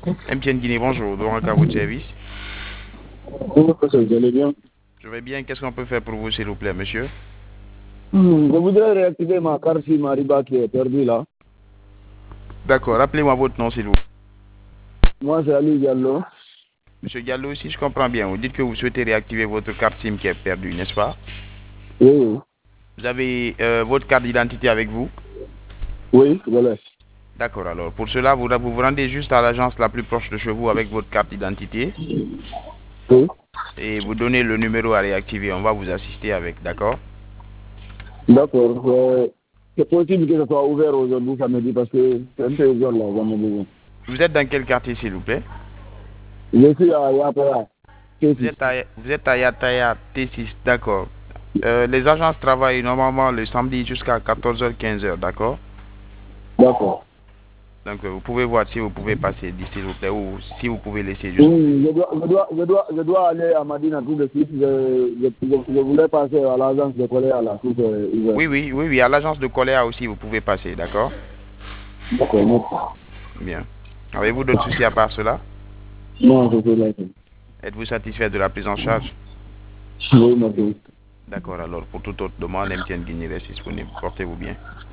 MTN Guinée, bonjour. Donc, à votre service. Bonjour, professeur, vous allez bien? Je vais bien. Qu'est-ce qu'on peut faire pour vous, s'il vous plaît, monsieur? Je voudrais réactiver ma carte SIM Mariba qui est perdue là. D'accord. Rappelez-moi votre nom, s'il vous plaît. Moi, c'est Ali Diallo. Monsieur Diallo, si je comprends bien, vous dites que vous souhaitez réactiver votre carte SIM qui est perdue, n'est-ce pas? Oui, oui, Vous avez votre carte d'identité avec vous? oui, voilà. D'accord. Alors, pour cela, vous rendez juste à l'agence la plus proche de chez vous avec votre carte d'identité Oui. et vous donnez le numéro à réactiver. On va vous assister avec. D'accord? D'accord. C'est possible que ce soit ouvert aujourd'hui, samedi, parce que c'est un peu ouvert là, j'en ai besoin. Vous êtes dans quel quartier, s'il vous plaît? Je suis à Yapaya, T6. Vous êtes à Yataya T6. D'accord. Les agences travaillent normalement le samedi jusqu'à 14h, 15h. D'accord? D'accord. Donc, vous pouvez voir si vous pouvez passer d'ici, s'il vous plaît, ou si vous pouvez laisser juste. Oui, je dois aller à Madina tout de suite. Je voulais passer à l'agence de colère là, tout est ouvert. Oui, oui, oui, oui, à l'agence de Coléa aussi, vous pouvez passer, d'accord? D'accord, merci. Bien. Avez-vous d'autres soucis à part cela? Non, je suis là. Êtes-vous satisfait de la prise en charge? Oui, merci. D'accord, alors pour toute autre demande, MTN Guinée reste disponible. Portez-vous bien.